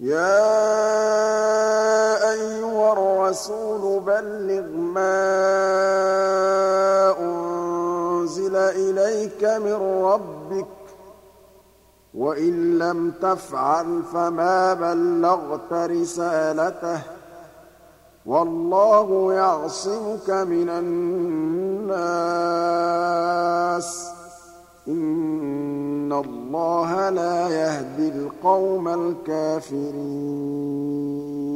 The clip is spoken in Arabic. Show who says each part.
Speaker 1: يَا أَيُّهَا الرَّسُولُ بَلِّغْ مَا أُنزِلَ إِلَيْكَ مِن رَّبِّكَ ۖ وَإِن لَّمْ تَفْعَلْ فَمَا بَلَّغْتَ رِسَالَتَهُ ۚ وَاللَّهُ يَعْصِمُكَ مِنَ النَّاسِ ۗ إِنَّ اللَّهَ لَا يَهْدِي الْقَوْمَ الْكَافِرِينَ